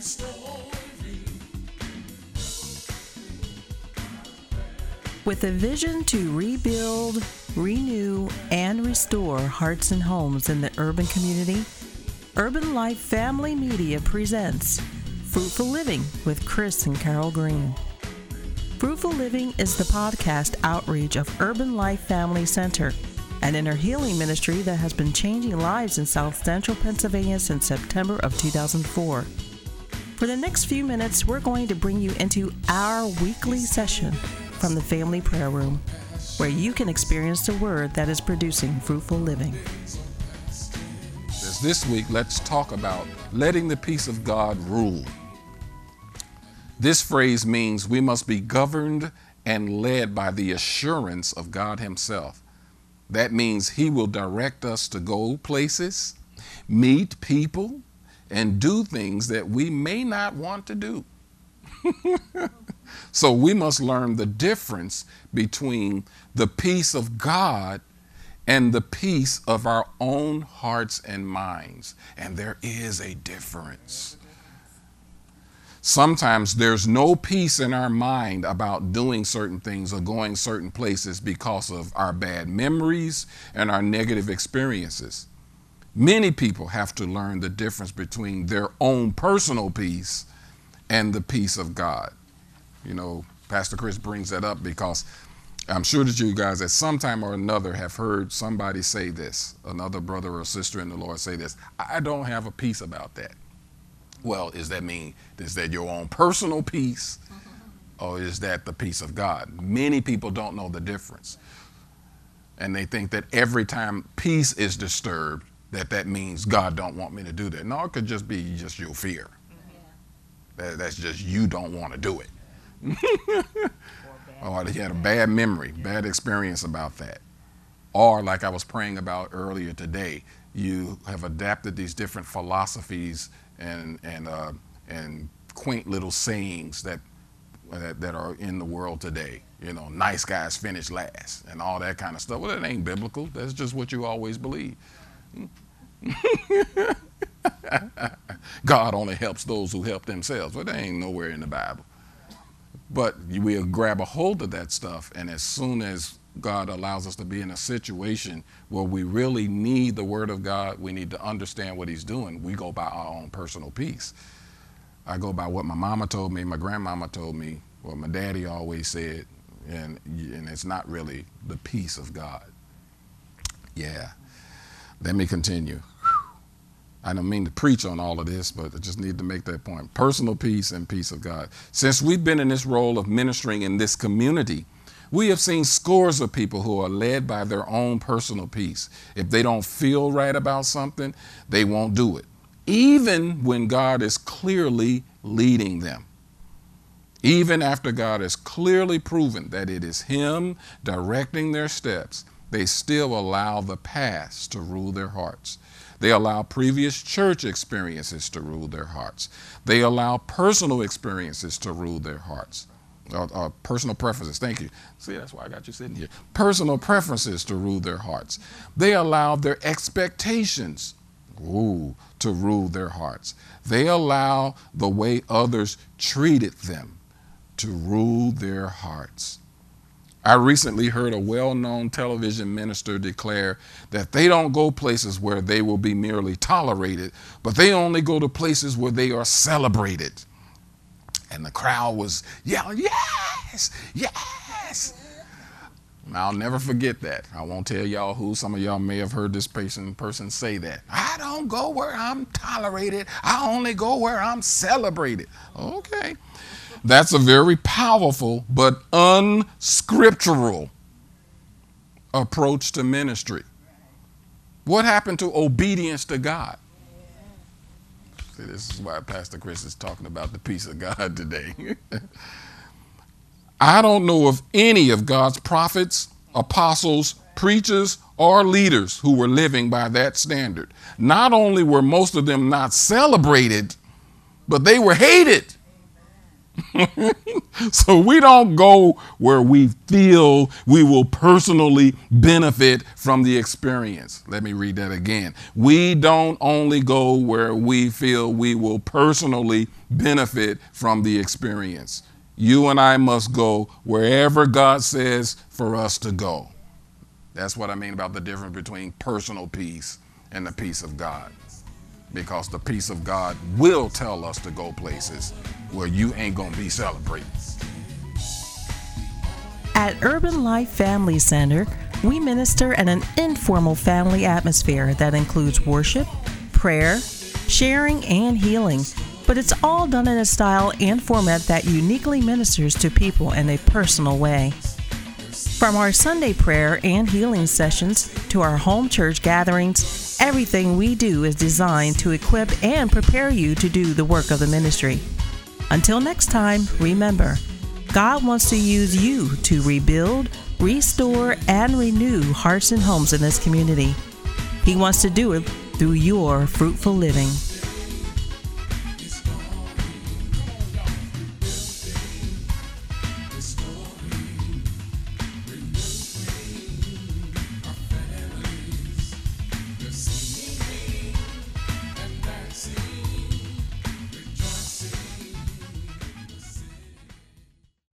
With a vision to rebuild, renew, and restore hearts and homes in the urban community, Urban Life Family Media presents Fruitful Living with Chris and Carol Green. Fruitful Living is the podcast outreach of Urban Life Family Center, an inner healing ministry that has been changing lives in South Central Pennsylvania since September of 2004. For the next few minutes, we're going to bring you into our weekly session from the Family Prayer Room, where you can experience the word that is producing fruitful living. This week, let's talk about letting the peace of God rule. This phrase means we must be governed and led by the assurance of God Himself. That means He will direct us to go places, meet people, and do things that we may not want to do. So we must learn the difference between the peace of God and the peace of our own hearts and minds. And there is a difference. Sometimes there's no peace in our mind about doing certain things or going certain places because of our bad memories and our negative experiences. Many people have to learn the difference between their own personal peace and the peace of God. You know, Pastor Chris brings that up because I'm sure that you guys at some time or another have heard somebody say this, another brother or sister in the Lord say this: I don't have a peace about that. Well, is that your own personal peace, or is that the peace of God? Many people don't know the difference. And they think that every time peace is disturbed, that means God don't want me to do that. No, it could just be just your fear. That's just you don't want to do it. Or you had a bad memory, bad experience about that. Or like I was praying about earlier today, you have adapted these different philosophies and quaint little sayings that are in the world today. You know, nice guys finish last and all that kind of stuff. Well, that ain't biblical. That's just what you always believe. God only helps those who help themselves. Well, that ain't nowhere in the Bible. But we'll grab a hold of that stuff, and as soon as God allows us to be in a situation where we really need the Word of God, we need to understand what He's doing, we go by our own personal peace. I go by what my mama told me, my grandmama told me, what my daddy always said, and it's not really the peace of God. Yeah. Let me continue. I don't mean to preach on all of this, but I just need to make that point. Personal peace and peace of God. Since we've been in this role of ministering in this community, we have seen scores of people who are led by their own personal peace. If they don't feel right about something, they won't do it, even when God is clearly leading them. Even after God has clearly proven that it is Him directing their steps, they still allow the past to rule their hearts. They allow previous church experiences to rule their hearts. They allow personal experiences to rule their hearts. Personal preferences, thank you. See, that's why I got you sitting here. Personal preferences to rule their hearts. They allow their expectations to rule their hearts. They allow the way others treated them to rule their hearts. I recently heard a well-known television minister declare that they don't go places where they will be merely tolerated, but they only go to places where they are celebrated. And the crowd was yelling, yes, yes. I'll never forget that. I won't tell y'all who. Some of y'all may have heard this person say that. I don't go where I'm tolerated. I only go where I'm celebrated. Okay. That's a very powerful but unscriptural approach to ministry. What happened to obedience to God? See, this is why Pastor Chris is talking about the peace of God today. I don't know of any of God's prophets, apostles, preachers, or leaders who were living by that standard. Not only were most of them not celebrated, but they were hated. So we don't go where we feel we will personally benefit from the experience. Let me read that again. We don't only go where we feel we will personally benefit from the experience. You and I must go wherever God says for us to go. That's what I mean about the difference between personal peace and the peace of God. Because the peace of God will tell us to go places where you ain't gonna be celebrating. At Urban Life Family Center, we minister in an informal family atmosphere that includes worship, prayer, sharing, and healing. But it's all done in a style and format that uniquely ministers to people in a personal way. From our Sunday prayer and healing sessions to our home church gatherings, everything we do is designed to equip and prepare you to do the work of the ministry. Until next time, remember, God wants to use you to rebuild, restore, and renew hearts and homes in this community. He wants to do it through your fruitful living.